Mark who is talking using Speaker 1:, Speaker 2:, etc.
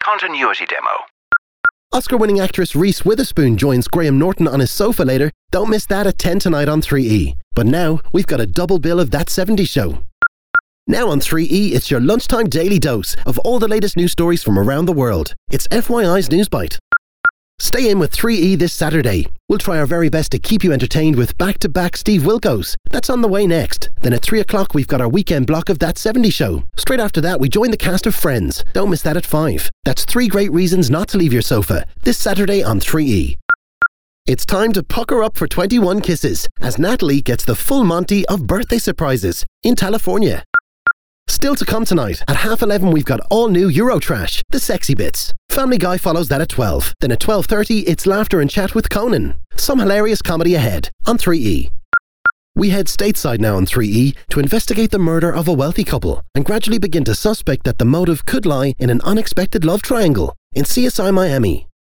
Speaker 1: Continuity demo.
Speaker 2: Oscar-winning actress Reese Witherspoon joins Graham Norton on his sofa later. Don't miss that at 10 tonight on 3E. But now, we've got a double bill of That 70s Show. Now on 3E, it's your lunchtime daily dose of all the latest news stories from around the world. It's FYI's News Bite. Stay in with 3E this Saturday. We'll try our very best to keep you entertained with back-to-back Steve Wilkos. That's on the way next. Then at 3 o'clock, we've got our weekend block of That 70s Show. Straight after that, we join the cast of Friends. Don't miss that at 5. That's 3 great reasons not to leave your sofa. This Saturday on 3E. It's time to pucker up for 21 Kisses as Natalie gets the full Monty of birthday surprises in California. Still to come tonight, at 11:30 we've got all new Eurotrash, The Sexy Bits. Family Guy follows that at 12. Then at 12:30 it's Laughter and Chat with Conan. Some hilarious comedy ahead on 3E. We head stateside now on 3E to investigate the murder of a wealthy couple and gradually begin to suspect that the motive could lie in an unexpected love triangle in CSI Miami.